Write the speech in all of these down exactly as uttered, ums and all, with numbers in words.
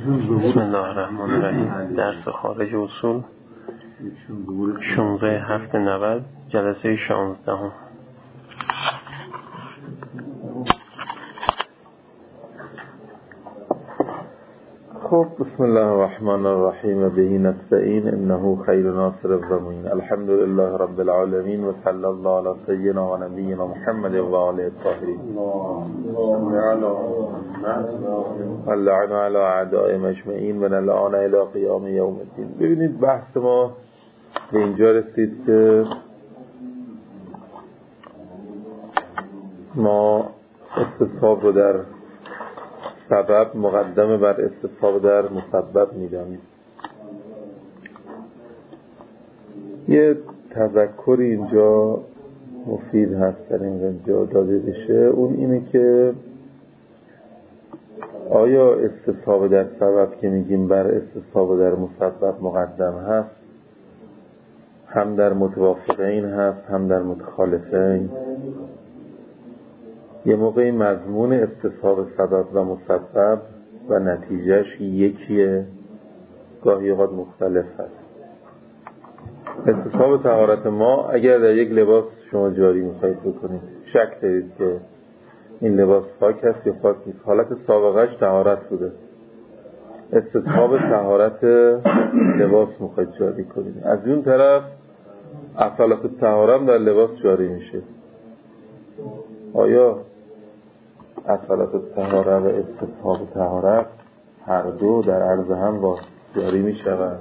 بسم الله الرحمن الرحیم. درس خارج اصول شانزده هفته نود جلسه شانزدهم. خب بسم الله الرحمن الرحیم. بهی نستعین انه خیر ناصر و معین. الحمد لله رب العالمین و صلی الله علی سیدنا و نبینا محمد و آله الطاهرین. اللعن علی اعداء مجمعین و نلعن الی قیام یوم الدین. ببینید بحث ما به اینجا رسید که ما استصحاب رو در سبب مقدم بر استصحاب در مسبب می‌دانیم. یه تذکری اینجا مفید هست در اینجا داده بشه، اون اینه که آیا استصحاب در سبب که میگیم بر استصحاب در مسبب مقدم هست، هم در متوافقین هست هم در متخالفین؟ یه موقعی مضمون استصحاب سبب و مسبب و نتیجهش یکیه، گاهی اوقات مختلف هست. استصحاب طهارت ما اگر در یک لباس شما جاری میخواید بکنید، شک دارید که این لباس پاک هست یا پاک نیست، حالت سابقهش طهارت بوده، استصحاب طهارت لباس میخواید جاری کنید، از اون طرف اصالت الطهارت در لباس جاری میشه. آیا اصالت الطهارت و استصحاب طهارت هر دو در عرض هم با جاری می شود؟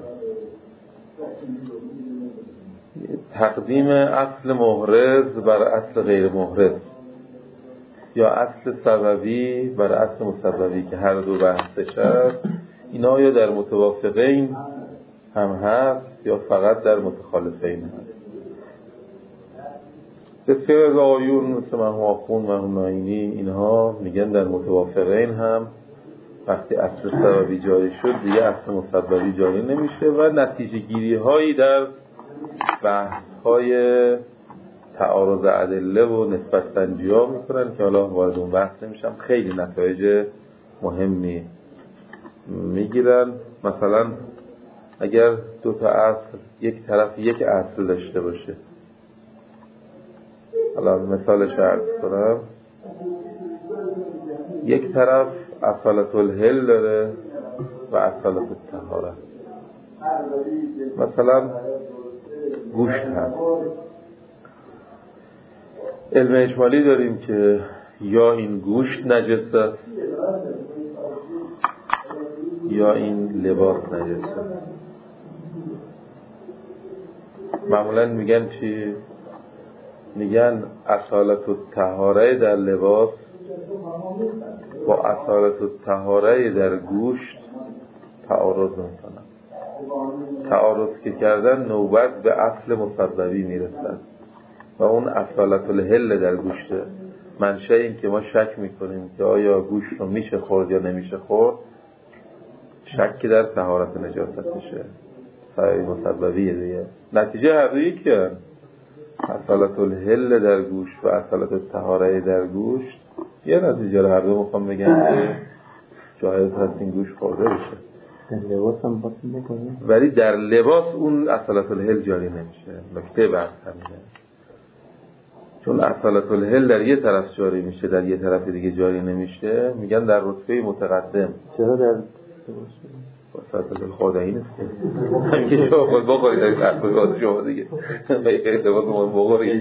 تقدیم اصل محرز بر اصل غیر محرز یا اصل سببی بر اصل مسببی که هر دو بحثش هست، اینا یا در متوافقین هم هست یا فقط در متخالفین هست؟ بسیار از آقایون مثل مرحوم آخوند، مرحوم ناینی، اینها میگن در متوافقین هم وقتی اصل سببی جاری شد دیگه اصل مسببی جاری نمیشه و نتیجه گیری هایی در بحث های تعارض ادله و نسبت سنجی ها میکنن که حالا وارد اون بحث نمیشم. خیلی نتایج مهمی میگیرن. مثلا اگر دو تا اصل یک طرف یک اصل داشته باشه، حالا مثالش عرض کنم، یک طرف اصالت الحل داره و اصالت الطهارت. مثلا گوشت هست، علم اجمالی داریم که یا این گوشت نجس است یا این لباس نجس است. معمولا میگن چی؟ میگن اصالت الطهاره در لباس با اصالت الطهاره در گوشت تعارض میکنن. تعارض که کردن نوبت به اصل مسببی میرسن و اون اصالت الحل در گوشته. منشأ این که ما شک میکنیم که آیا گوشت رو میشه خورد یا نمیشه خورد، شک در طهارت نجاستشه، سببی مسببیه دیگه. نتیجه هر دویی که اصالت الحل در گوشت و اصالت الطهاره در گوشت یه نتیجه رو هر دو میخوام بگم که جایز هست این گوشت خورده بشه. در لباس هم باید بکنیم، ولی در لباس اون اصالت الحل جاری نمیشه. نکته بحث همینه، چون اصالت الحل در یه طرف جاری میشه در یه طرف دیگه جاری نمیشه. میگن در رتبه متقدم. چرا در وسط خدایی نیست که شما خود بخورید در فرقی باز شما دیگه خیلی لباس ما بخورید.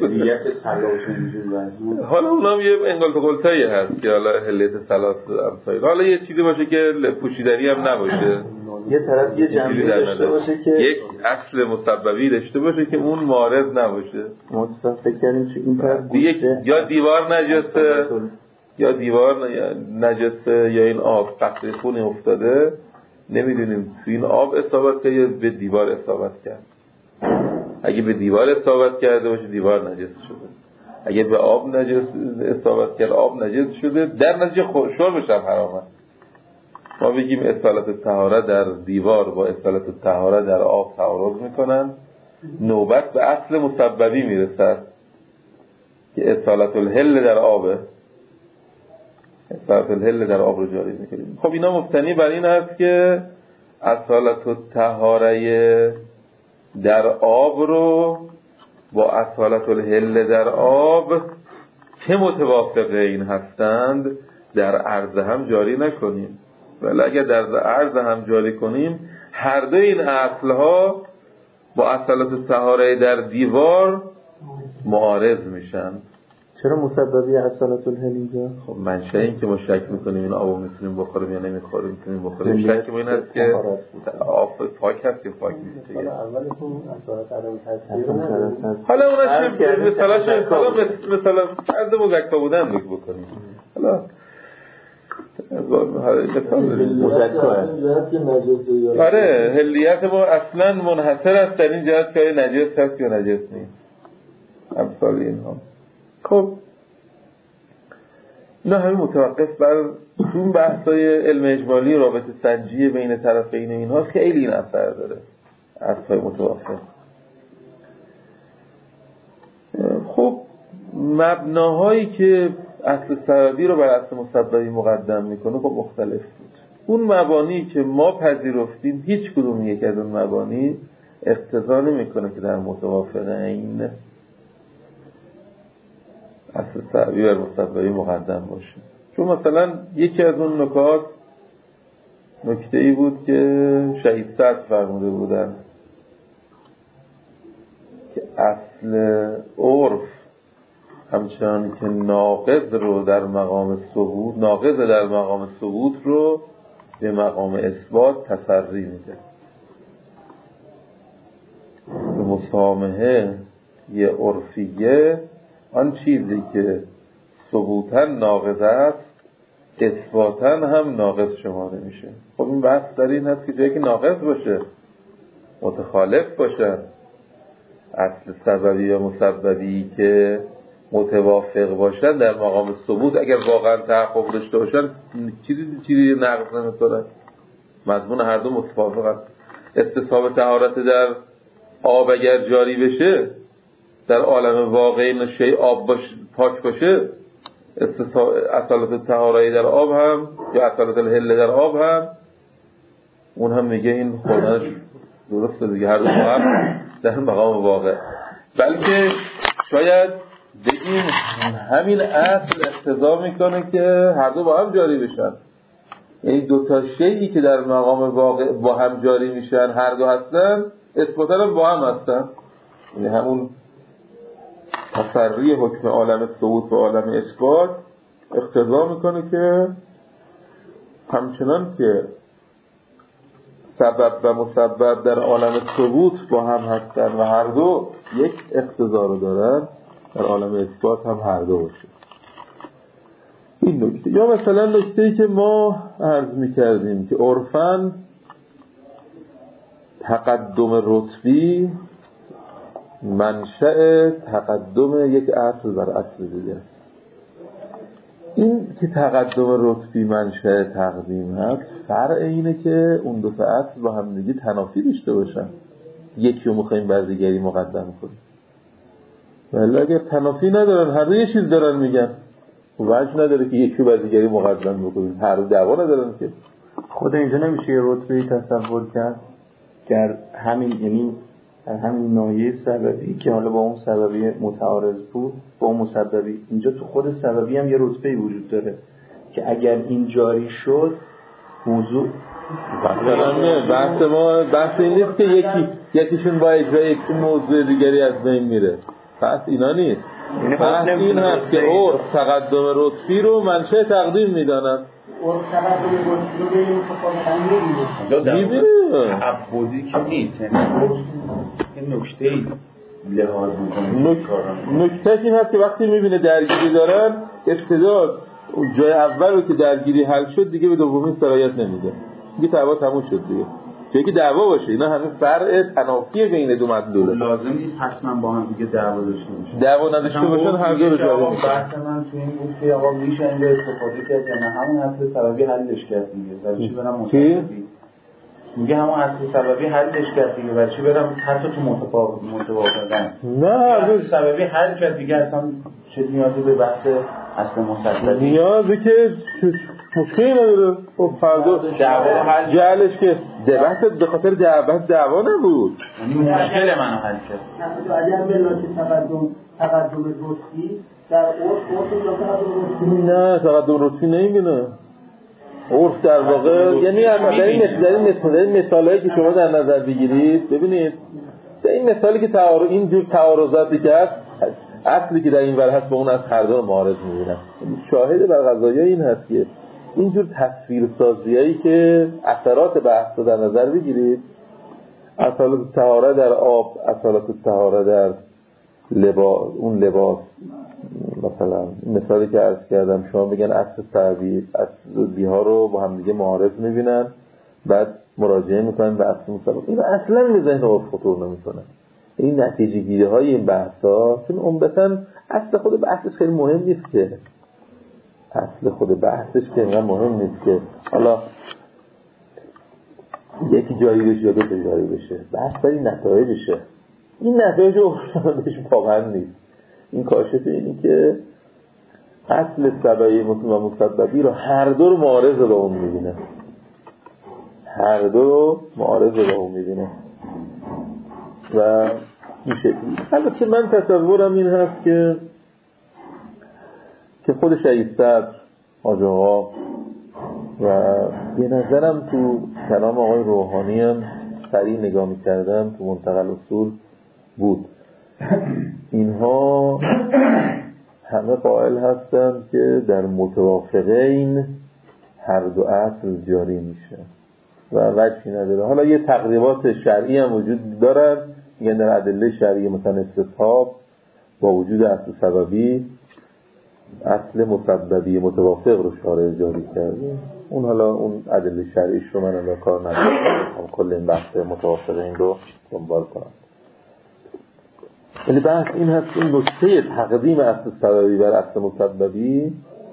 حالا اونام یه انگال تقلتایی هست که حالا حلیت سلات امثال، حالا یه چیزی باشه که پوشیدنی هم نباشه، یه طرف یه جنبه داشته باشه که یک اصل مسببی داشته باشه که اون مارد نباشه. ما فکر کردیم که این طرف دیگه یا دیوار نجسه یا دیوار نجسه یا این آب قطره خون افتاده، نمیدونیم تو این آب اصابت کرد یا به دیوار اصابت کرد. اگه به دیوار اصابت کرده باشه دیوار نجس شده، اگه به آب نجس اصابت کرد آب نجس شده، در نتیجه شربش هم حرامه. ما بگیم اصالت الطهاره در دیوار با اصالت الطهاره در آب تعارض میکنن، نوبت به اصل مسببی میرسد که اصالت الحل در آبه صرف الهل در آب رو جاری میکنیم. خب اینا مبتنی بر این هست که اصالت الطهاره در آب رو با اصالت الهل در آب که متوافق این هستند در عرض هم جاری نکنیم، ولی اگر در عرض هم جاری کنیم هر دو این اصلها با اصالت الطهاره در دیوار معارض میشن. چرا مسببی اصالت الهل اینجا؟ خب منشه این که ما شک میکنیم این آبو میتونیم بخوریم یا نمیخوریم، میتونیم بخوریم، شک ما این هست که آب پاک هست که پاک نیست دیگه. اولتون اصالت عدم تاثیر، حالا اونش که مثلا مثلا مثلا از مزکا بودن بگو بکنیم. حالا آره هلیت ما اصلا منحصر است در این جهت که نجس هست یا نجس نیست، امثال اینها. خب اینا همین متوقف بر اون بحثای علم اجمالی رابطه سنجی بین طرفین اینها خیلی این اثر داره، اصلای متوافق. خب مبناهایی که اصل سببی رو بر اصل مسببی مقدم میکنه خب مختلف بود. اون مبانی که ما پذیرفتیم هیچ کدوم یک از اون مبانی اقتضا نمیکنه که در متوافق این اصل سببی بر مسببی مقدم باشه. چون مثلا یکی از اون نکات نکته ای بود که شهید سعد فرموده بودن که اصل عرف همچنان که ناقض رو در مقام ثبوت ناقض در مقام ثبوت رو به مقام اثبات تسری میده. به مسامحه یه عرفیه آن چیزی که ثبوتاً ناقض است اثباتاً هم ناقض شماره میشه. خب این بحث در این هست که جایی که ناقض باشه متخالف باشه اصل سببی و مسببی که متوافق باشن در مقام ثبوت اگر واقعا تحقق داشته باشن چیزی چیزی نقض نمیکنه، مضمون هر دو متوافق است. استصحاب طهارت در آب اگر جاری بشه در عالم واقعی نشه آب باش پاک باشه، اصالت طهاره در آب هم یا اصالت الهل در آب هم اون هم میگه این خوردنش درسته دیگه، هر دو هم در مقام واقع. بلکه شاید بگیم همین اصل اقتضا میکنه که هر دو با هم جاری بشن، یعنی دو تا شیئی که در مقام واقع با هم جاری میشن هر دو هستن اثباتاً هم با هم هستن، یعنی همون تفری حکم عالم ثبوت و عالم اثبات اقتضا میکنه که همچنان که سبب و مسبب در عالم ثبوت با هم هستن و هر دو یک اقتضا رو دارن در عالم اثبات هم هر دو باشه. این نکته. یا مثلا نکته‌ای که ما عرض میکردیم که عرفاً تقدم رتبی منشأ تقدم یک اصل بر اصل دیگه است. این که تقدم رتبی منشأ تقدیم هست فرع اینه که اون دو تا اصل با هم دیگه تنافی داشته باشن، یکی رو میخوایم بر دیگری مقدم کنیم، ولی اگر تنافی ندارن هر دو یه چیز دارن میگن وجه نداره که یکی رو بر دیگری مقدم بکنیم، هر دو دعوا ندارن که. خود اینجا نمیشه یه رتبه‌ای تصور کرد که همین یعنی همین ناحیه سببی که حالا با اون سببی متعارض بود با اون مسببی، اینجا تو خود سببی هم یه رتبه‌ای وجود داره که اگر این جاری شد موضوع مثلا بحث ما بحث این نیست که یکی یکیشون با اجرای یک موضوع دیگری از بین میره، پس اینا نیست. بحث این هست که عرف تقدم رتبی رو منشأ تقدیم میدانن. عرف تقدم رتبی رو به این متفاوت میبینه عبودی که نیست، یعنی این نکته‌ای لحاظ میکنه. نکته این هست که وقتی میبینه درگیری دارن ابتدا جای اول رو که درگیری حل شد دیگه به دومی سرایت نمیده، دیگه دعوا تموم شد دیگه، جایی که دعوا باشه اینا همه فرع تنافی بین دو مطلوبه، لازم نیست حتما با هم دیگه دعوا داشته باشن، دعوا نداشته باشن هر دو رو جاری میکنن. بحث من تو این بود که آقا میشه اینجا استفاده کرد یا نه، همون اصل سببی حلش کرد دیگه، برای چی برم مسببی میگه همون اصل سببی حلش کرد دیگه، برای چی برم حتی تو متفاوت متوافقن، نه اصل سببی حل کرد دیگه، اصلا چه نیازی به بحث اصل مسببی نیازه که مشکلی نداره. خب فردا دعوا حل جعلش که بحث به خاطر دعوا دعوا نبود، یعنی مشکل منو حل کرد. اگر بلا که تقدم تقدم رشدی در عرف عرف یا تقدم رشدی نه تقدم رشدی نمیبینه. عرف در واقع یعنی در این مثال در این مثالایی که شما در نظر بگیرید ببینید در این مثالی که تعارض اینجور تعارضاتی که هست اصلی که در این ور هست با اون از هر دو معارض میبینن. شاهد بر قضایی این هست که اینجور تصویرسازیایی که اثرات بحث رو در نظر بگیرید، اصالت طهاره در آب، اصالت طهاره در لباس، اون لباس مثلا مثالی که عرض کردم شما بگن اصل سعبی اصلی ها رو با هم دیگه معارض میبینن بعد مراجعه میکنن به اصل مصابق. این اصلا به ذهن عرف خطور نمیکنه. این نتیجه گیری های این بحث ها چون عمدتاً اصل خود بحثش خیلی مهم نیست که اصل خود بحثش که اینقدر مهم نیست که حالا یکی جاری بشه یا دو تا جاری بشه، بحث برای نتایجشه. این نتایج عرفش واقعا نیست. این کاشف اینی که اصل سببی و مسببی رو هر دو رو معارض با اون میبینه، هر دو رو معارض با اون میبینه و این شکلی. البته من تصورم این هست که که خود شهید صدر حاج آقا و به نظرم تو کلام آقای روحانی هم سریع نگاه میکردم تو منتقل اصول بود، اینها همه قائل هستن که در متوافقین هر دو اصل جاری میشه و وجهی نداره. حالا یه تقریبات شرعی هم وجود دارن، یعنی در ادله شرعی مثلا استصحاب با وجود اصل سببی اصل مسببی متوافق رو شارع جاری کرده. اون حالا اون ادله شرعیش رو من الان کار ندارم، کل این بحث متوافقین رو دنبال کنم. ولی بحث این هست این نکته تقدیم اصل سببی بر اصل مسببی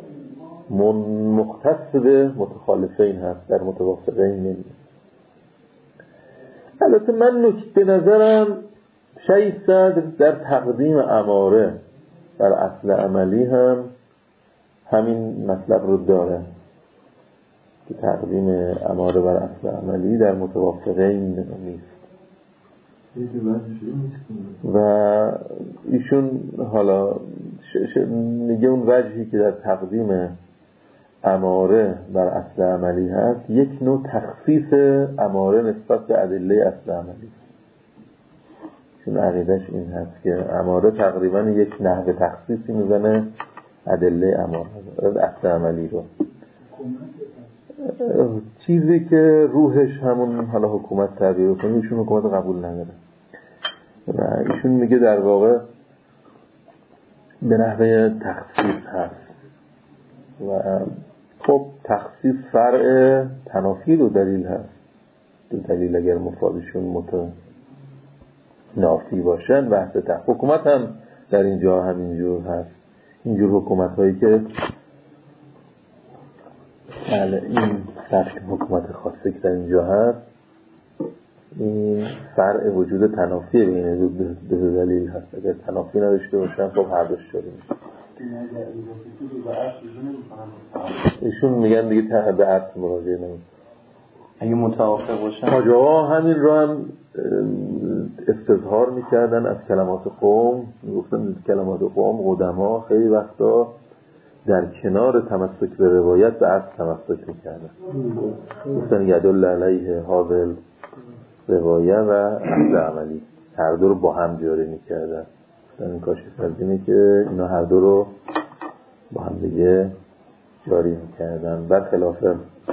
مختص به متخالفین هست، در متوافقین نمیده. البته من نکته نظرم شیخ صدر در تقدیم اماره بر اصل عملی هم همین مطلب رو داره که تقدیم اماره بر اصل عملی در متوافقین نیست و ایشون حالا میگه اون وجهی که در تقدیم اماره بر اصل عملی هست یک نوع تخصیص اماره نسبت به ادله اصل عملی، چون عقیدش این هست که اماره تقریبا یک نحو تخصیصی میزنه ادله اماره اصل عملی رو، چیزی که روحش همون حالا حکومت تعبیر کنه ایشون حکومت قبول نداره و ایشون میگه در واقع به نحوه تخصیص هست و خب تخصیص فرع تنافی رو دلیل هست. دو دلیل اگر مفادشون متنافی باشن بحث تخصیص. حکومت هم در اینجا همینجور هست، اینجور حکومت هایی که این سبک حکومت خاصی که در اینجا هست این فرع وجود تنافی بین دو دلیل هست. اگر تنافی نداشته باشن خب هر دوش جاری میشه. ایشون میگن دیگه ته به اصل مراجعه نمیشه اگه متوافق باشن. حاج آقا همین رو هم استظهار میکردن از کلمات قوم، میگفتن کلمات قوم قدما خیلی وقتا در کنار تمسک به روایت به اصل تمسک میکردن، گفتن یدل علیه حاضر روایه و اصل عملی هر دو رو با هم جاری میکردن. این کاشف از اینه که اینا هر دو رو با هم دیگه جاری میکردن، برخلاف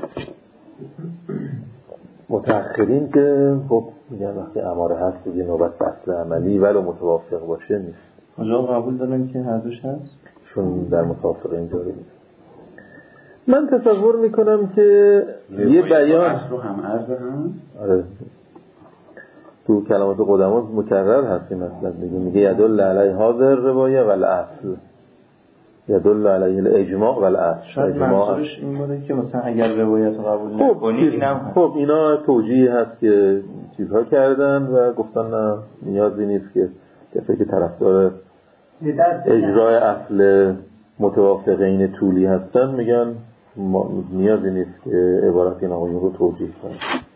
متأخرین که خب میگن وقتی اماره هست دیگه نوبت به اصل عملی ولو متوافق باشه نیست. آجا قبول دارن که هر دوش هست؟ چون در متوافقین جاری نیست. من تصور میکنم که یه بیان اصل رو هم عرض هم آره تو کلمات قدما مکرر هست این مطلب، میگه میگه یدل علیه حاضر روایه و الاصل، یدل علیه الاجماع و الاصل. شاید منظورش این بوده که مثلا اگر روایت رو قبول نکنی اینم هست. خب اینا توجیه هست که چیزها کردن و گفتن نه نیازی نیست که کسی که طرفدار اجرای اصل متوافقین طولی هستن میگن نیازی نیست که عبارت این آقایون رو توجیه کنن.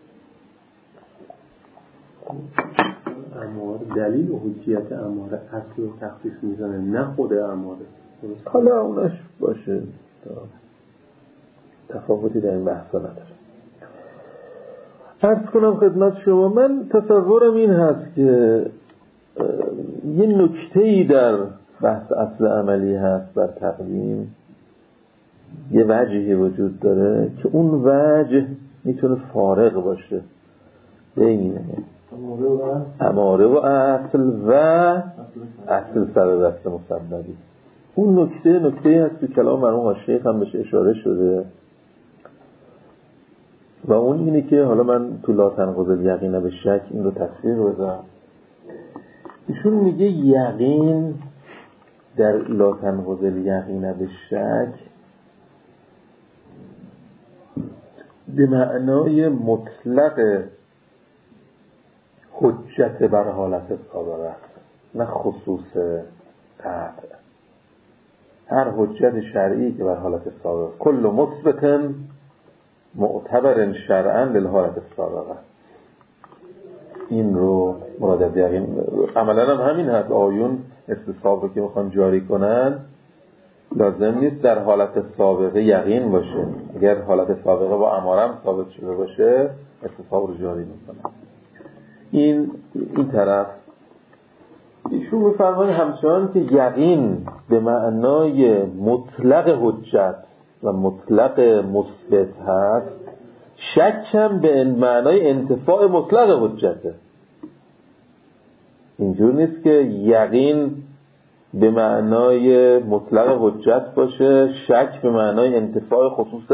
اماره دلیل و حجیت اماره اصل و تخصیص میزنه، نه خود اماره. حالا اونش باشه، تفاوتی در این بحثا نداره. عرض کنم خدمت شما، من تصورم این هست که یه نکته‌ای در بحث اصل عملی هست بر تقدیم، یه وجهی وجود داره که اون وجه میتونه فارق باشه بین اماره و اصل و اصل سبب اصل مسببی. اون نکته نکته‌ای هست که کلام مرحوم شیخ هم بهش اشاره شده و اون اینه که حالا من تو لا تنقض الیقین به شک این رو تصویر بذارم. ایشون میگه یقین در لا تنقض الیقین به شک به معنای مطلق حجت بر حالت سابقه است، نه خصوص قطع. هر حجت شرعی که بر حالت سابقه، کل مثبت معتبر شرعا للحالت سابقه، این رو مراد از یقین. عملا هم همین هست، آیون استصحاب رو که میخوان جاری کنن لازم نیست در حالت سابقه یقین باشه، اگر حالت سابقه با امارم ثابت شده باشه استصحاب رو جاری میکنن. این این طرف ایشون میفرماید همچنان که یقین به معنای مطلق حجت و مطلق مثبت هست، شک هم به معنای انتفاع مطلق حجته. اینجور نیست که یقین به معنای مطلق حجت باشه، شک به معنای انتفاع خصوص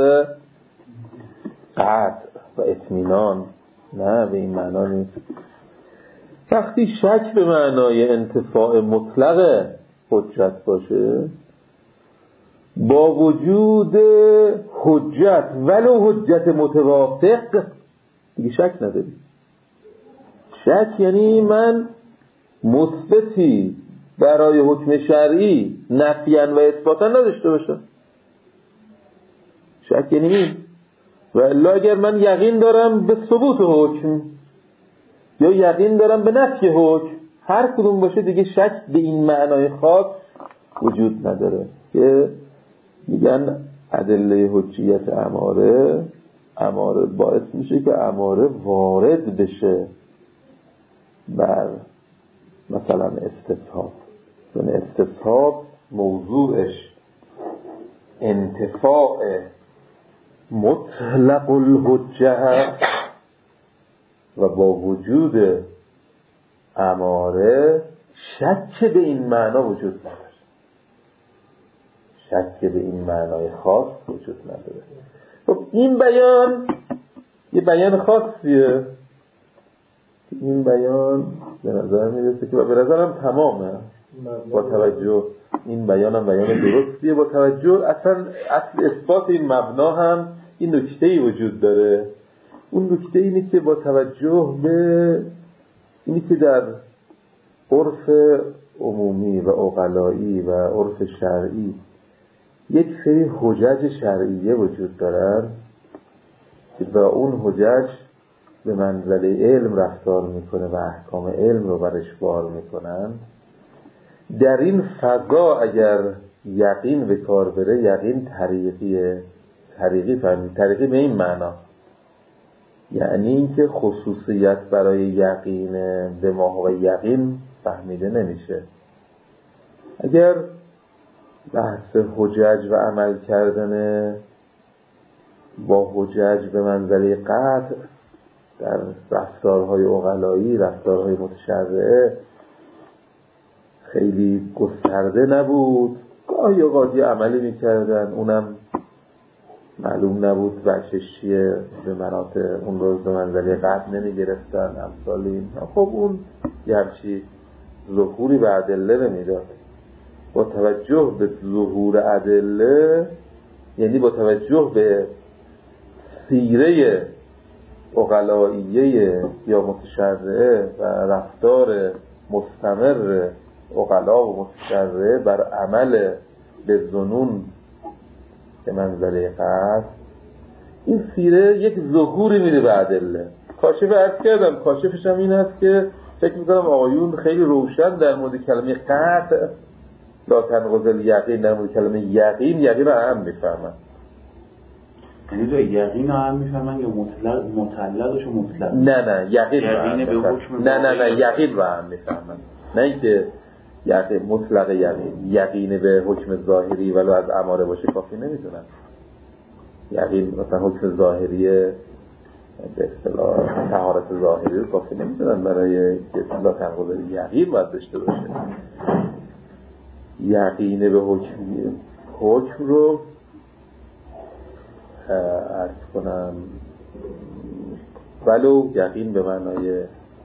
قطع و اطمینان، نه به این معنا نیست. وقتی شک به معنای انتفاع مطلق حجت باشه، با وجود حجت ولو حجت متوافق دیگه شک نداری. شک یعنی من مثبتی برای حکم شرعی نفیاً و اثباتاً نداشته باشم. شک یعنی این. و الا اگر من یقین دارم به ثبوت حکم یا یقین دارم به نفی حکم، هر کدوم باشه دیگه شک به این معنای خاص وجود نداره که میگن ادله حجیت اماره اماره باعث میشه که اماره وارد بشه بر مثلا استصحاب. چون استصحاب موضوعش انتفاع مطلق الحجه هست و با وجود اماره شک به این معنا وجود نداره، شک به این معنای خاص وجود نداره. خب این بیان یه بیان خاصیه، این بیان به نظر میرسه که به نظرم تمامه با توجه، این بیان هم بیان درستیه با توجه اصلا اصل اثبات این مبنا هم این نکته‌ای وجود داره. اون نکته اینه که با توجه به اینی که در عرف عمومی و عقلایی و عرف شرعی یک سری حجج شرعیه وجود دارن که با اون حجج به منزله علم رفتار میکنه و احکام علم رو برش بار میکنن. در این فضا اگر یقین به کار بره، یقین طریقیه، طریقی فهمید، طریقی به این معنا یعنی اینکه خصوصیت برای یقین به ما و یقین فهمیده نمیشه. اگر بحث حجج و عمل کردن با حجج به منزله قطع در رفتارهای عقلایی، رفتارهای متشرعه خیلی گسترده نبود، گاهی اوقات عملی میکردن اونم معلوم نبود بچش چیه، به مناطق اون روز به منزله قطع نمیگرفتن امثال این. خب اون یه همچی ظهوری به ادله نمیداد. با توجه به ظهور ادله، یعنی با توجه به سیره عقلائیه یا متشرعه و رفتار مستمر عقلا و متشرعه بر عمل به زنون به منزله قصد، این سیره یک ظهوری میده به ادله. کاشف عرض کردم، کاشفش هم این هست که فکر میکنم آقایون خیلی روشن در مورد کلمه قطع لا تنقض الیقین، در مورد کلمه یقین، یقین رو اهم میفهمن. یعنی جای یقین رو اهم میفهمن یا مطلق مطلقش و مطلق؟ نه نه یقین رو اهم میفهمن. نه نه نه یقین رو اهم میفهمن، نه اینکه یقین مطلق یقین یقین به حکم ظاهری ولو از اماره باشه کافی نمیدونن. یقین مثلا حکم ظاهری به اصطلاح طهارت ظاهری رو کافی نمیدونن برای که لا تنقض یقین باید داشته باشه. یقین به حکم حکم رو عرض کنم ولو یقین به معنای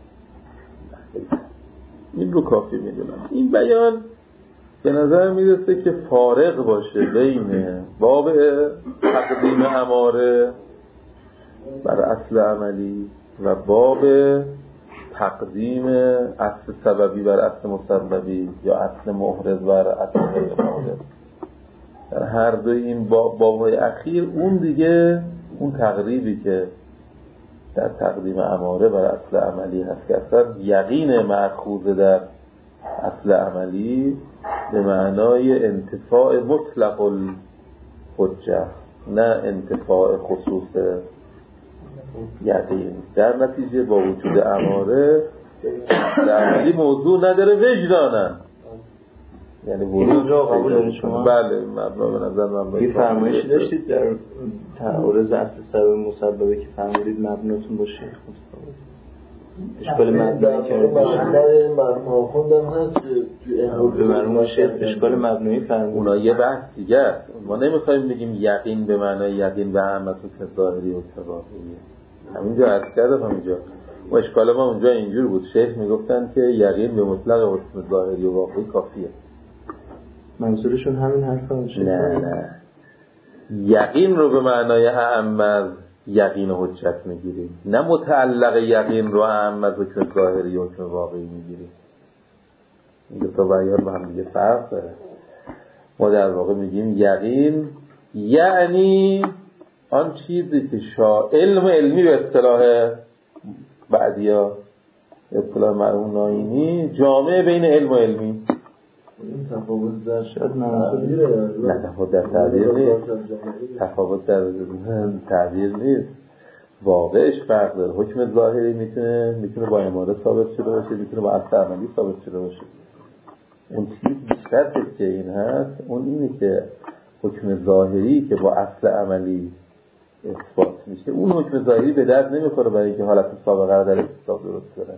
این رو کافی میدونم. این بیان به نظر میرسه که فارق باشه بین باب تقدیم اماره بر اصل عملی و باب تقدیم اصل سببی بر اصل مسببی یا اصل محرز بر اصل غیر محرز. در هر دو این بابهای اخیر اون دیگه اون تقریبی که در تقدیم اماره بر اصل عملی هست که اصلا یقین مأخوذ در اصل عملی به معنای انتفاع مطلق الحجه نه انتفاع خصوص یقین. در نتیجه با وجود اماره اصل عملی موضوع نداره وجدانن، یعنی اونجا قبول دارید شما؟ بله مبنا به نظر من یه فرمایشی داشتید در تعارض اصل سبب مسببه که فرمودید مبناتون باشه اشکال مبنایی کرده باشه مرموم خوندم هست به مرموم شیخ اشکال مبنایی فرمود. اونا یه بحث دیگه است. ما نمیخوایم بگیم یقین به معنای یقین به اهمت و ظاهری و ظاهریه. همینجا عرض کردم همینجا و اشکال ما اونجا اینجور بود. شیخ میگفتن که یقین به مطلق حکم ظاهری و واقعی کافیه. منظورشون همین حرفا باشه؟ نه نه یقین رو به معنای اهم از یقین و حجت میگیریم، نه متعلق یقین رو اهم از حکم ظاهری و حکم واقعی میگیریم. این دو تا بیان با هم دیگه فرق داره. ما در واقع میگیم یقین یعنی آن چیزی که شا علم علمی به اصطلاح بعدیا اصطلاح مرحوم ناینی جامعه بین علم و علمی. این تفاوت در شاید منصوبیه نه تفاوت در تعبیر نیست، تفاوت در تعبیر نیست، واقعش فرق داره. حکم ظاهری میتونه میتونه با اماره ثابت شده باشه، میتونه با اصل عملی ثابت شده باشه. اون چیز بیشتر که این هست اون اینه که حکم ظاهری که با اصل عملی اثبات میشه اون حکم ظاهری به درد نمیخوره برای اینکه حالت سابقه رو در حساب درست کنه.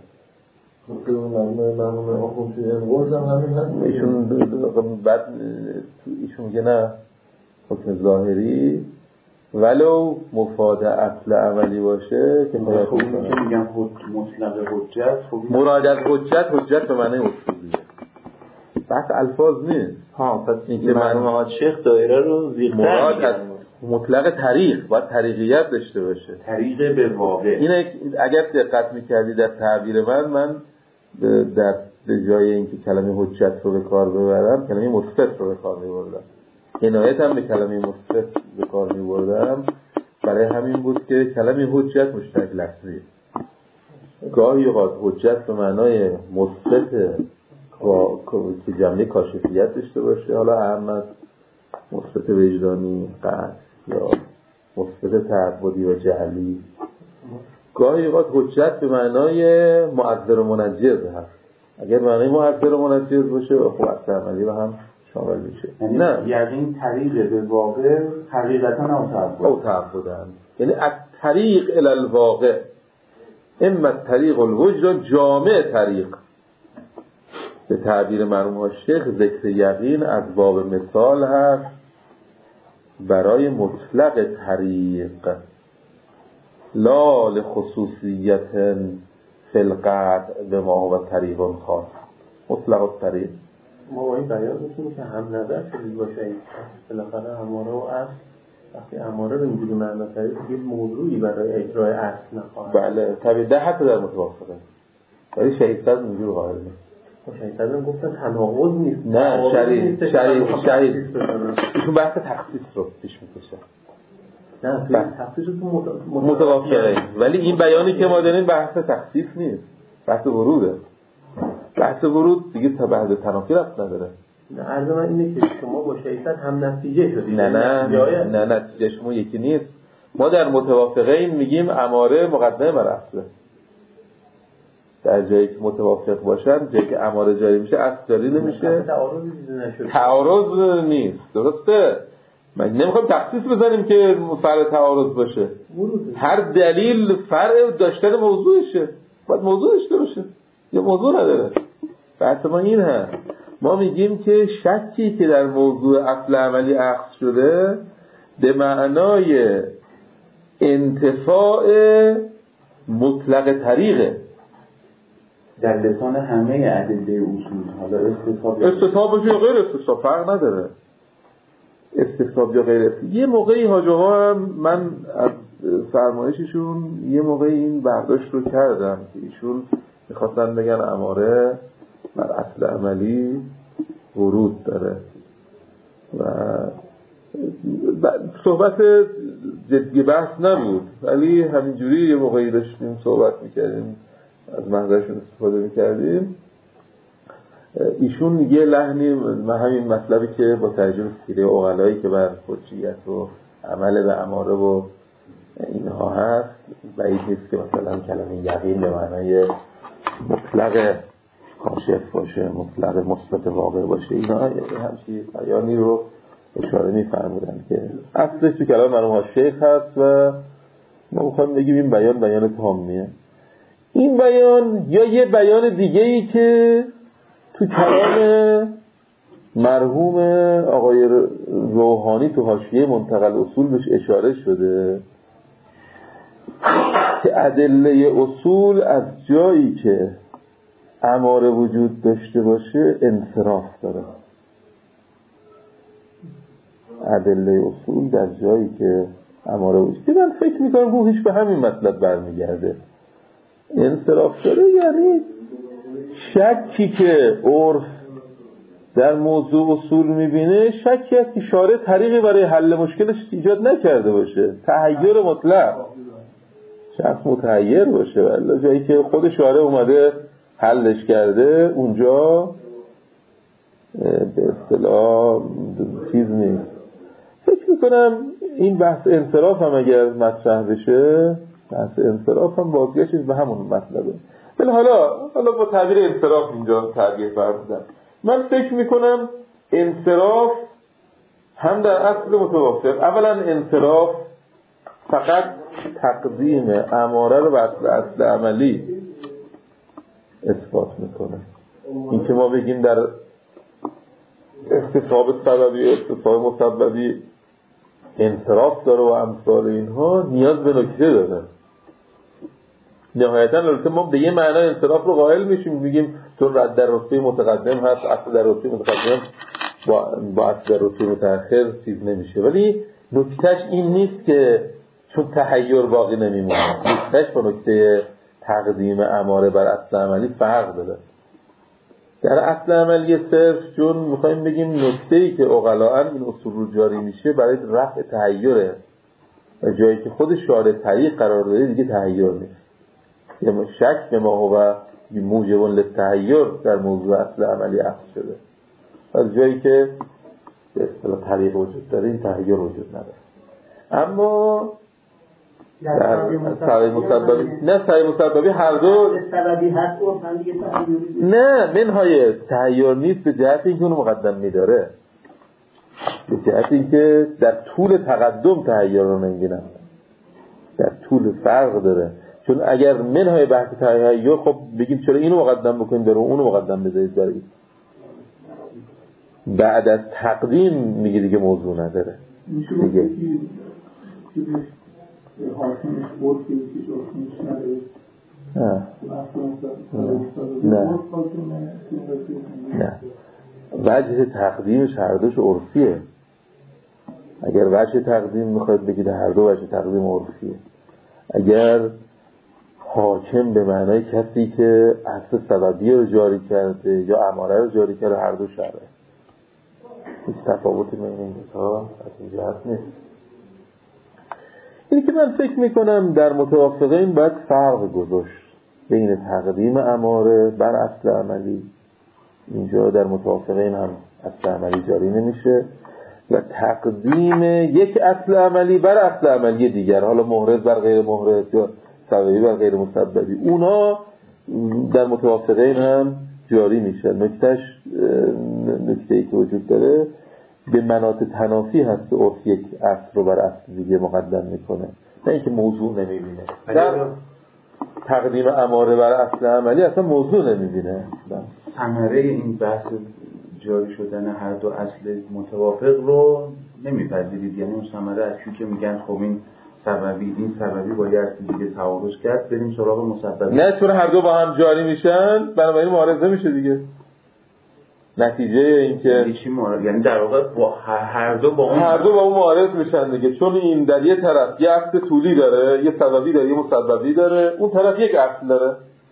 مرموم آخوند توی امروز هم همین هست. ایشون بعد ایشون میگه نه حکم ظاهری ولو مفاد اصل عملی باشه که خب این میگم مطلق حجت مراد از حجت حجت به معنی اصولیه، بس الفاظ نیست. ها پس اینکه مرحوم شیخ دایره رو زیغ‌تر مراد از مطلق طریق باید طریقیت داشته باشه، طریق به واقع. این اگر دقت میکردی در تعبیر من من در به جای اینکه کلمه حجت رو به کار ببرم کلمه مثبت رو به کار میبردم. عنایت هم به کلمه مثبت به کار میبردم برای همین بود که کلمه حجت مشترک لفظی. گاهی اوقات حجت به معنای مثبت که جمله کاشفیت داشته باشه، حالا اهم مثبت وجدانی قصد یا مثبت تعبدی و جعلی. گاهی اوقات حجت به معنای مؤثر و منجز هست. اگر معنی مؤثر و منجز باشه خب اصل عملی رو هم شامل میشه. یعنی نه یقین طریق به واقع حقیقتا او تعبد او تعبدن، یعنی از طریق الی الواقع، اما طریق الوجد جامع طریق. به تعبیر مرحوم شیخ ذکر یقین از باب مثال هست برای مطلق طریق لا لخصوصیت فی القطع به ما هو طریق خاص. مطلق الطریق ما با این بیان میکنیم که هم نظر شدید باشه این بالاخره اماره و اصل وقتی اماره رو اینجوری معنا کردید یه موضوعی برای اجرای اصل نخواهد. بله طبیعی ده حتی در متوافقه ولی شهیدت اینجور قائل نیست. مشاهده گفتن تناقض نیست. نه شریع شریع شریع تو بحث تخصیص رو پیش میکشه. نه تو تخصیص تو متوافقه، ولی این بیانی که ما داریم بحث تخصیص نیست، بحث وروده. بحث ورود دیگه تا بحث تنافی رفت نداره. نه عرض من اینه که شما با شیطان هم نتیجه شدید. نه نه نه نتیجه شما یکی نیست. ما در متوافقه این میگیم اماره مقدمه بر اصله. در جایی که متوافق باشن، جایی که اماره جاری میشه اصل جاری نمیشه. تعارضی نشده. تعارض نیست. درسته؟ من نمیخوام تخصیص بزنیم که فرع تعارض باشه. هر دلیل فرع داشتن موضوعشه. باید موضوع داشته باشه. یا موضوع نداره. بحث ما این هست. ما میگیم که شکی که در موضوع اصل عملی اخذ شده به معنای انتفاع مطلق طریقه در لسان همه ادله اصول. حالا استصحاب استصحاب یا غیر استصحاب فرق نداره. استصحاب یا غیر استصحاب. یه موقعی حاجاها هم من از فرمایششون یه موقعی این برداشت رو کردم که ایشون میخواستن بگن اماره بر اصل عملی ورود داره و صحبت جدی بحث نبود، ولی همینجوری یه موقعی داشتیم صحبت میکردیم از محضرشون استفاده میکردیم. ایشون یه لحنی همین مطلبی که با ترجمه سیره اغلایی که بر حجیت و عمل به اماره و اینها هست بعید نیست که مثلا کلمه یقین به معنای مطلق کاشف باشه، مطلق مثبت واقع باشه. اینا همچین بیانی رو اشاره می‌فرمودن که اصلش تو کلام مرحوم شیخ هست و ما می‌خوایم بگیم این بیان بیان تامیه. این بیان یا یه بیان دیگه‌ای که تو کلام مرحوم آقای روحانی تو حاشیه منتقل اصول بهش اشاره شده که ادله اصول از جایی که اماره وجود داشته باشه انصراف داره. ادله اصول در جایی که اماره وجود داره، من فکر میکنم روحش به همین مطلب برمیگرده. انصراف داره یعنی شکی که عرف در موضوع اصول میبینه شکی است که شارع طریقی برای حل مشکلش ایجاد نکرده باشه. تحیر مطلق شخص متحیر باشه، ولی جایی که خود شارع اومده حلش کرده اونجا به اصطلاح چیز نیست. فکر میکنم این بحث انصراف هم اگر مطرح بشه، بحث انصراف هم بازگشتش به همون مطلبه. ولی حالا حالا با تعبیر انصراف اینجا تعبیر فرمودن. من فکر میکنم انصراف هم در اصل متوافق. اولا انصراف فقط تقدیم اماره رو به اصل, اصل عملی اثبات میکنه. این که ما بگیم در استصحاب سببی استصحاب مسببی انصراف داره و امثال اینها نیاز به نکته داره. نهایتا البته ما به یه معنی انصراف رو قائل میشیم، میگیم چون رد در رتبه متقدم هست اصل در رتبه متقدم با با اصل در رتبه متأخر چیز نمیشه. ولی نکتهش این نیست که چون تحیر باقی نمیمونه. نکتهش با نکته تقدیم اماره بر اصل عملی فرق داره. در اصل عملی صرف چون میخوایم بگیم نکته‌ای که عقلاً این اصول رو جاری میشه برای رفع تحیره و جایی که خود شارع طریق قرار داده دیگه تحیر نیست. یعنی شک به ما هو موجب للتحیر در موضوع اصل عملی اخذ شده. از جایی که به اصطلاح طریق وجود داره این تحیر وجود نداره. اما در سعی مسببی نه سعی مسببی هر دو سببی هست و دیگه نه منهای تحیر نیست به جهت اینکه اونو مقدم میداره، به جهت اینکه در طول تقدم تحیر رو نمیگیرن، در طول فرق داره. چون اگر منهای بحث تحیر خب بگیم چرا اینو مقدم بکنیم برای اونو مقدم بذارید برای بعد از تقدیم میگه دیگه موضوع نداره دیگه. حاکمش بود که هیچ حکمش نداره. نه نه وجه تقدیمش هر دوش عرفیه. اگر وجه تقدیم میخواید بگید هر دو وجه تقدیم عرفیه. اگر حاکم به معنای کسی که اصل سببی رو جاری کرده یا اماره رو جاری کرده، هر دو شرعه. هیچ تفاوتی بین این دوتا از این جهت نیست. اینی که من فکر میکنم در متوافقین باید فرق گذاشت بین تقدیم اماره بر اصل عملی. اینجا در متوافقین هم اصل عملی جاری نمیشه و تقدیم یک اصل عملی بر اصل عملی دیگر، حالا محرز بر غیر محرز یا سببی بر غیر مسببی، اونا در متوافقین هم جاری میشه. نکتهش نکته‌ای که وجود داره به مناط تنافی هست که عرف یک اصل رو بر اصل دیگه مقدم میکنه، نه اینکه موضوع نمیبینه. در تقدیم اماره بر اصل عملی اصلا موضوع نمیبینه. ثمره این بحث جاری شدن هر دو اصل متوافق رو نمیپذیرید، یعنی اون ثمره اصلی که میگن خب این سببی این سببی با یه اصل دیگه تعارض کرد بریم سراغ مسببی، نه چون هر دو با هم جاری میشن بنابراین معارضه میشه دیگه. نتیجه این که چی معارض، یعنی در واقع با هر دو با اون هر دو با اون معارض میشن دیگه، چون این در یه طرف یه اصل طولی داره، یه سببی داره، یه مسببی داره، اون طرف یک اصل داره.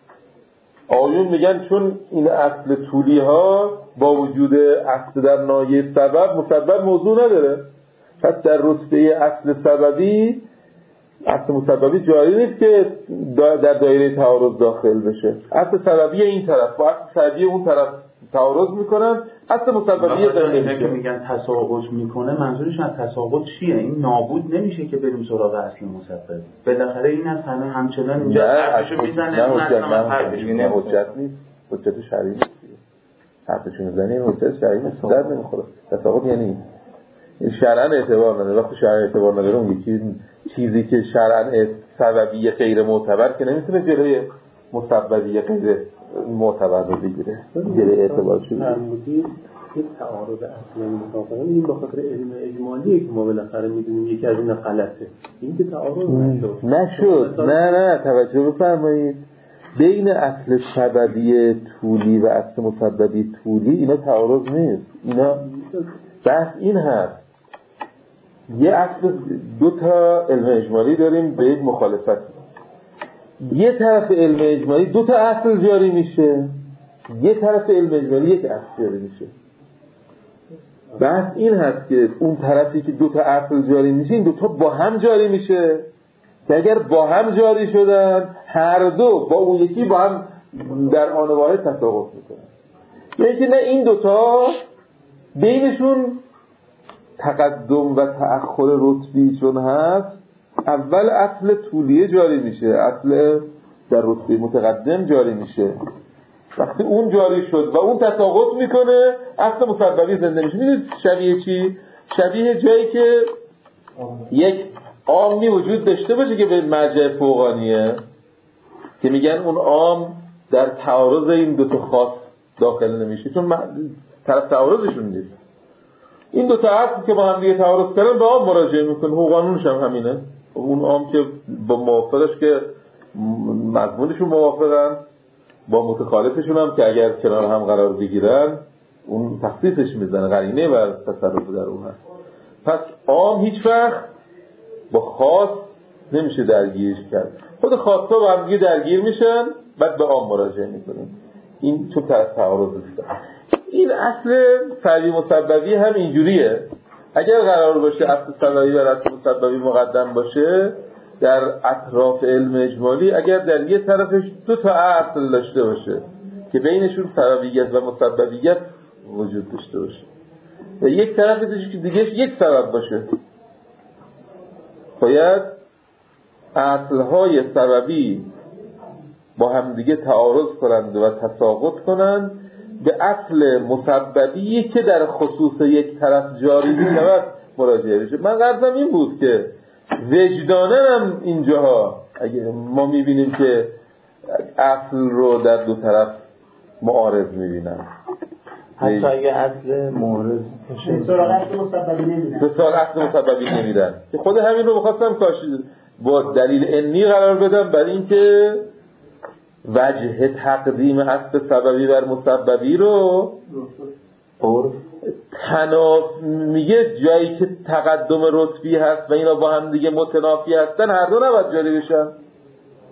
آیون میگن چون این اصل طولی ها با وجود اصل در ناحیه سبب مسبب موضوع نداره، پس در رتبه اصل سببی اصل مسببی جاری نیست که در دایره تعارض داخل بشه. اصل سببی این طرف با اصل سببی اون طرف تعارض میکنن، اصل مسببی داره که میگن تساقط میکنه، منظورش از تساقط چیه؟ این نابود نمیشه که بریم سراغ اصل مسببی. بالاخره این از همه همچنان اینجا حرفشو میزنه، اون اصلا حرفش اینه حجت نیست، حجت شرعی نیست. حرفشو میزنه این حجت شرعی نیست، در نمیخوره. تساقط یعنی این شرعاً اعتبار نداره. وقتی شرعاً اعتبار نداره اون یکی چیزی که شرعاً سببی غیر معتبر که نمیتونه جلوی مسببی غیر معتبر رو بگیره، جلوی اعتبار شده. فرمودید یک تعارض اصلی مطابقه این به خاطر علم اجمالی که ما بالاخره میدونیم یکی از اینا غلطه. این که تعارض نشد. نشد. نه نه توجه بفرمایید. بین اصل سببی طولی و اصل مسببی طولی اینا تعارض نیست. اینا بس این هست یه اصل دو تا علم اجمالی داریم به یک مخالفت. یه طرف علم اجمالی دو تا اصل جاری میشه، یه طرف علم اجمالی یک اصل جاری میشه. بس این هست که اون طرفی که دو تا اصل جاری میشه این دو تا با هم جاری میشه که اگر با هم جاری شدن هر دو با اون یکی با هم در آن واحد تساقط میکنن. یعنی که نه این دو تا بینشون تقدم و تأخر رتبی چون هست، اول اصل طولیه جاری میشه، اصل در رتبه متقدم جاری میشه. وقتی اون جاری شد و اون تساقط میکنه اصل مسببی زنده میشه. میدونید شبیه چی؟ شبیه جایی که یک عامی وجود داشته باشه که به مرجع فوقانیه که میگن اون عام در تعارض این دو تا خاص داخل نمیشه چون طرف تعارضشون نیست. این دو تا اصل که با هم دیگه تعارض کردن به عام مراجعه میکنه. حقوق قانونش هم همینه. اون عام که با موافقش که مضمونشون موافقن، با متخالفشون هم که اگر کنار هم قرار بگیرن اون تخصیصش میزنه، قرینه و تصرف در اون هست. پس عام هیچ وقت با خاص نمیشه درگیرش کرد. خود خاصا با هم دیگه درگیر میشن بعد به عام مراجعه میکنن. این چون طرف تعارض داشته. این اصل سببی مسببی هم اینجوریه. اگر قرار باشه اصل سببی و اصل مسببی مقدم باشه در اطراف علم اجمالی، اگر در یه طرفش دو تا اصل داشته باشه که بینشون سببیت و مسببیت وجود داشته باشه و یک طرفش که دیگه یک سبب باشه، باید اصلهای سببی با هم دیگه تعارض کنند و تساقط کنند به اصل مسببی که در خصوص یک طرف جاری میشود مراجعه بشه. من قصدم این بود که وجدانن هم اینجاها اگه ما میبینیم که اصل رو در دو طرف معارض میبینن، حتی اگه اصل معارض به سراغ اصل مسببی نمیدن به سراغ اصل مسببی نمیدن که خود همین رو بخواستم کاش با دلیل انی قرار بدم برای اینکه وجه تقدیم اصل سببی بر مسببی رو عرف تناف میگه جایی که تقدم رتبی هست و اینا با هم دیگه متنافی هستن هر دو نباید جاری بشن.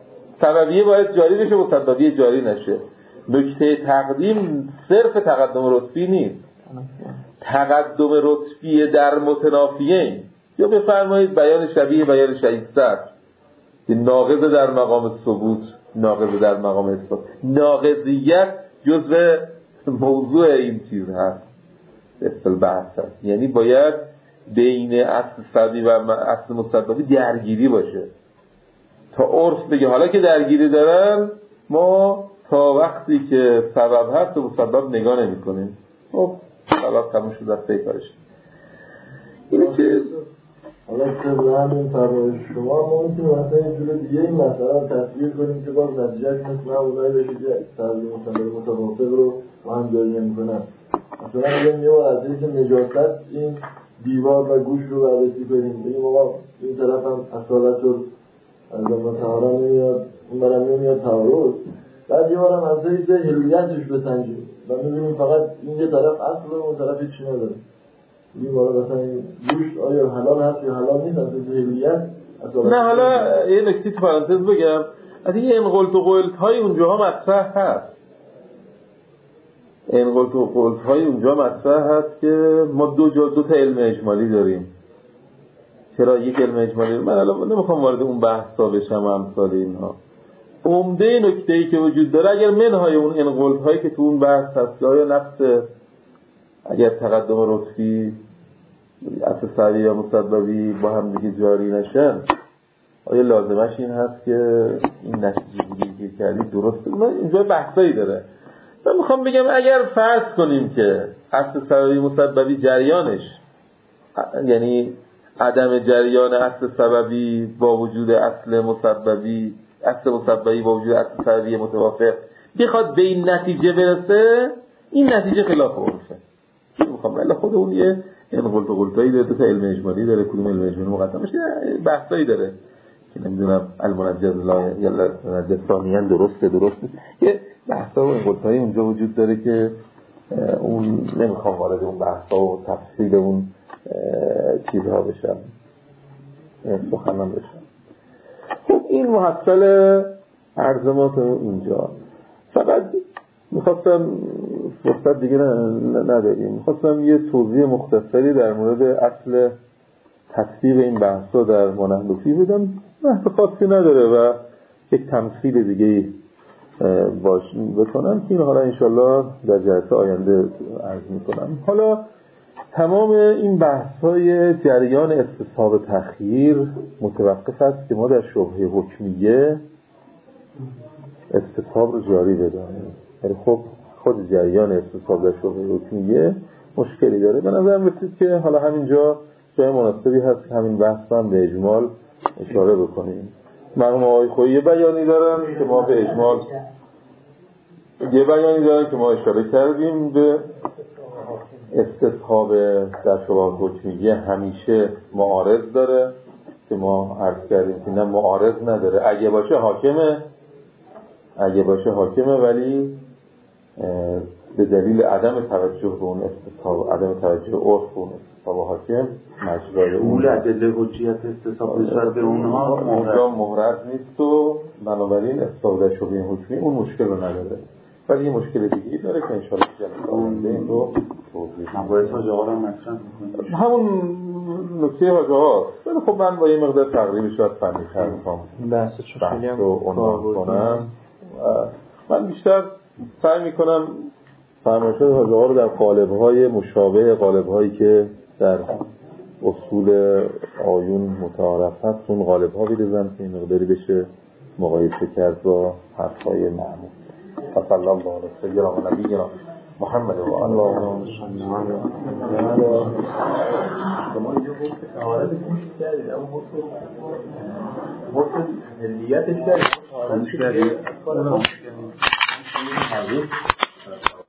سببیه باید جاری بشه، مسببیه جاری نشه. نکته تقدیم صرف تقدم رتبی نیست، تقدم رتبی در متنافیین، یا بفرمایید بیان شبیه بیان شهیدتر که ناقض در مقام ثبوت، ناقض در مقام اثبات. ناقضیت جزء موضوع این چیز هست، اصل بحث هست. یعنی باید بین اصل سببی و اصل مسببی درگیری باشه تا عرف بگه حالا که درگیری دارن ما تا وقتی که سبب هست و مسبب نگاه نمی کنیم. خب سبب تموم شد از پیکارش. اینه که حالا که همین فرمایش شما ما میتونیم مثلا یه جور دیگه این مسئله رو تصویر کنیم که باز نتیجهش مثل همونایی بشه که سببی مسبب متوافق رو با هم جاری نمی‌کنن. مثلا اگر یه بار از اینکه نجاست این دیوار و گوش رو بررسی کنیم، بگیم آقا این طرف هم اصالت رو از اون طهارت نمیاد، اون برم نمیاد طهارت، بعد یه بار هم از حیث هلویتش بسنجیم و میبینیم فقط این یه طرف اصل و اون طرف هیچی نداره. این بار مثلا گوش آیا حلال هست یا حلال نیست از حیث هلویت. نه حالا یه نکته تو پرانتز بگم، از این انقلت و قلت های اونجاها مطرح هست، انقلت و قلت های اونجا مطرح هست که ما دو جا دو تا علم اجمالی داریم. چرا یک علم اجمالی؟ من الان نمیخوام وارد اون بحثا بشم و امثال اینها. عمده نکته‌ای که وجود داره اگر منهای اون انقلت هایی که تو اون بحث هست، آیا نفس اگر تقدم رتبی اصل سببی یا مسببی با هم دیگه جاری نشن، آیا لازمش این هست که این نتیجه گیری که کردی درسته؟ من اینجا بحثایی داره. من میخوام بگم اگر فرض کنیم که اصل سببی مسببی جریانش، یعنی عدم جریان اصل سببی با وجود اصل مسببی، اصل مسببی با وجود اصل سببی متوافق بخواد به این نتیجه برسه، این نتیجه خلاف عرفه. چی میخوام بله خود اون یه انقلت و قلتایی داره، دو تا علم اجمالی داره، کدوم علم اجمالی مقدمش بحثایی داره که نمیدونم المنجز لا یا المنجز ثانیاً درسته درسته، یه بحثا و انقلتایی اونجا وجود داره که اون نمیخوام وارد اون بحثا و تفصیل اون چیزها بشم، سخنم بشم. خب این محصل عرض ما تا اینجا. فقط میخواستم فرصت دیگه نداریم، میخواستم یه توضیح مختصری در مورد اصل تطبیق این بحثا در مانندوفی بدم. بحث خاصی نداره و یک تمثیل دیگه باش بکنم که این حالا انشالله در جلسه آینده عرض میکنم. حالا تمام این بحث‌های جریان استصحاب تخییر متوقف است که ما در شبهه حکمیه استصحاب رو جاری بدانیم. یعنی خب خود جریان استصحاب در شبهه حکمیه مشکلی داره. به نظرم رسید که حالا همینجا جای مناسبی هست که همین بحث هم به اجمال اشاره بکنیم. مرحوم آقای خویی یه بیانی دارن که ما به اجمال یه بیانی دارن که ما اشاره کردیم به استصحاب در شبهه حکمیه همیشه معارض داره که ما عرض کردیم که نه معارض نداره، اگه باشه حاکمه اگه باشه حاکمه ولی به دلیل عدم توجه به اون استصحاب، عدم توجه عرف به اون استصحاب حاکم مجرای اون ادله حجیت استصحاب نسبت به اونها اونجا محرز نیست و بنابراین استصحاب در شبهه حکمی اون مشکل رو نداره. ولی یه مشکل دیگه داره که انشاءالله جلسه آینده این رو توضیح مباحث حاج آقا رو مطرح می‌کنیم. همون نکته حاج آقاست. ولی خب من با یه مقدار تقریبی شاید فنی‌تر می‌خوام این بحث چون خیلی هم عنوان کنم. من بیشتر سعی می‌کنم فرمایشات حاج آقا رو در قالب‌های مشابه قالب‌هایی که در اصول آیون متعارف هست اون قالب‌ها بریزم که این مقداری بشه مقایسه کرد با حرف‌های معمول. صلی الله علیه سیدنا و نبینا محمد و آله و صحبه. شما اینجا گفت که تعارض گوش کردید اما حسن ملیتش کردید